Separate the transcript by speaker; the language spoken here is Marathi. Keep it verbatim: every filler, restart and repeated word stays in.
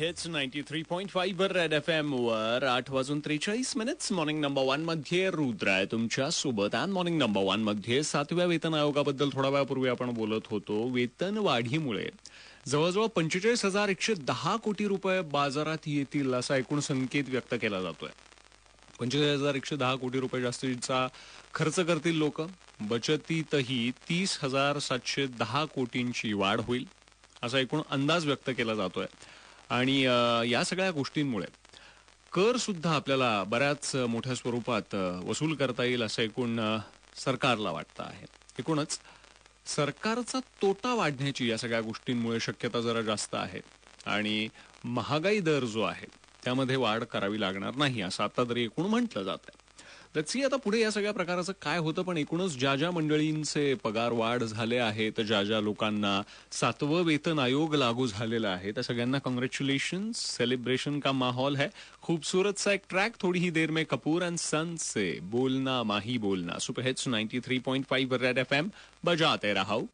Speaker 1: Hits ninety three point five वर रेड एफ एम वर आठ वाजून त्रेचाळीस मिनिट्स. मॉर्निंग नंबर वन मध्ये रुद्र आहे तुमच्या सोबत. आणि मॉर्निंग नंबर वन मध्ये सातव्या वेतन आयोगाबद्दल थोडा वेळापूर्वी आपण बोलत होतो. वेतन वाढीमुळे जवळजवळ पंचेचाळीस हजार एकशे दहा कोटी रुपये बाजारात येतील असा एकूण संकेत व्यक्त केला जातोय. पंचेचाळीस हजार एकशे दहा कोटी रुपये जास्तीचा खर्च करतील लोक. बचतीतही तीस हजार सातशे दहा कोटींची वाढ होईल असा एकूण अंदाज व्यक्त केला जातोय. आणि या सगळ्या गोष्टींमुळे कर सुद्धा आपल्याला बऱ्याच मोठ्या स्वरूपात वसूल करता येईल असं एकूण सरकारला वाटतं आहे. एकूणच सरकारचा तोटा वाढण्याची या सगळ्या गोष्टींमुळे शक्यता जरा जास्त आहे. आणि महागाई दर जो आहे त्यामध्ये वाढ करावी लागणार नाही असं आता तरी एकूण म्हटलं जात आहे. लेट्स सी आता पुढे या सगळ्या प्रकाराचं काय होतं. पण एकूणच ज्या ज्या मंडळींचे पगार वाढ झाले आहेत, ज्या ज्या लोकांना सातवं वेतन आयोग लागू झालेला आहे त्या सगळ्यांना कॉंग्रॅच्युलेशन. सेलिब्रेशन का माहौल है. खूबसूरत सा एक ट्रॅक थोड़ी ही देर में कपूर एंड सन से बोलना माही बोलना. Super hits ninety three point five Red F M बजाते रहो.